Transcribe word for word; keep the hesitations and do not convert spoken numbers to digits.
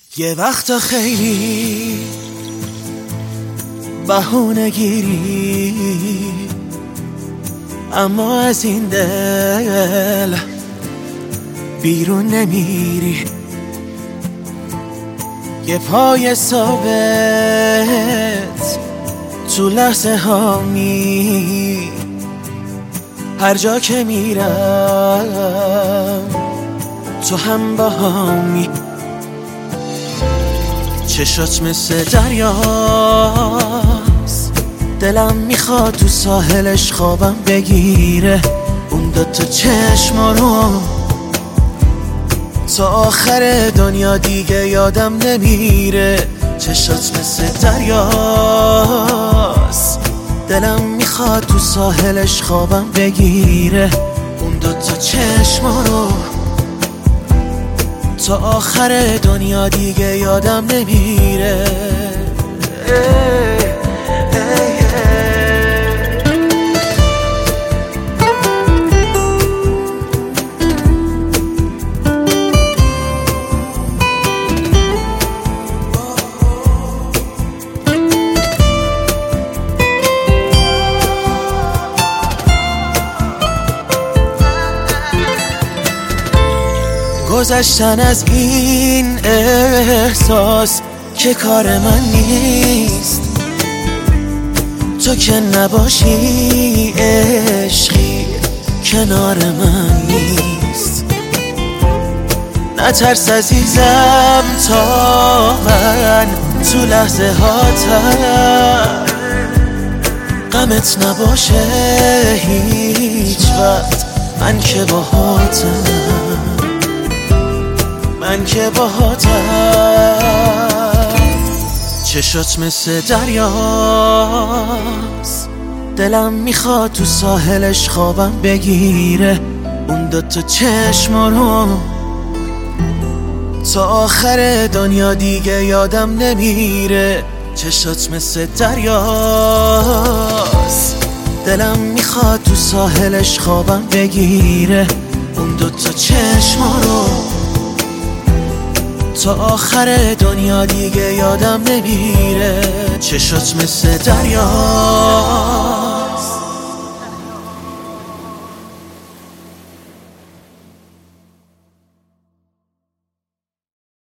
یه وقتا خیلی بهونه گیری، اما از این دل بیرون نمیری. یه پای ثابت تو لحظه ها می، هر جا که میرم تو هم با همی. چشات مثل دریاست، دلم میخواد تو ساحلش خوابم بگیره. اون دوتا چشما رو تا آخر دنیا دیگه یادم نمیره. چشات مثل دریاست، دلم میخواد تو ساحلش خوابم بگیره. اون دوتا چشما رو تا آخر دنیا دیگه یادم نمیره. گذشتن از این احساس که کار من نیست، تو که نباشی عشقی کنار من نیست. نترس عزیزم تا من تو لحظه هاتم غمت نباشه هیچ وقت. من که باهاتم، من که باهاتم. چشات مثل دریاست، دلم میخواد تو ساحلش خوابم بگیره. اون دوتا چشما رو تا آخر دنیا دیگه یادم نمیره. چشات مثل دریاست، دلم میخواد تو ساحلش خوابم بگیره. اون دوتا چشما رو تا آخر دنیا دیگه یادم نمیره. چشات مثل دریا